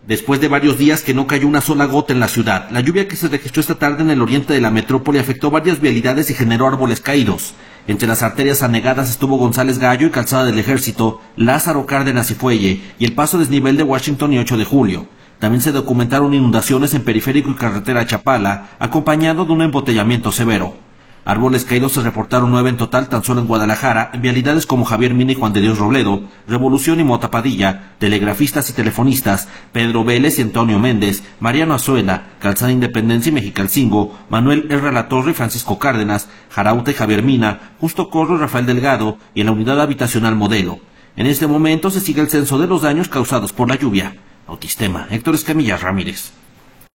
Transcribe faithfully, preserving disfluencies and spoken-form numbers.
Después de varios días que no cayó una sola gota en la ciudad, la lluvia que se registró esta tarde en el oriente de la metrópoli afectó varias vialidades y generó árboles caídos. Entre las arterias anegadas estuvo González Gallo y Calzada del Ejército, Lázaro Cárdenas y Fuelle, y el paso desnivel de Washington y ocho de julio. También se documentaron inundaciones en Periférico y Carretera Chapala, acompañado de un embotellamiento severo. Árboles caídos se reportaron nueve en total tan solo en Guadalajara, en vialidades como Javier Mina y Juan de Dios Robledo, Revolución y Mota Padilla, telegrafistas y telefonistas, Pedro Vélez y Antonio Méndez, Mariano Azuela, Calzada Independencia y Mexicalcingo, Manuel R. Latorre y Francisco Cárdenas, Jarauta y Javier Mina, Justo Corro y Rafael Delgado, y en la unidad habitacional Modelo. En este momento se sigue el censo de los daños causados por la lluvia. Notistema, Héctor Escamilla Ramírez.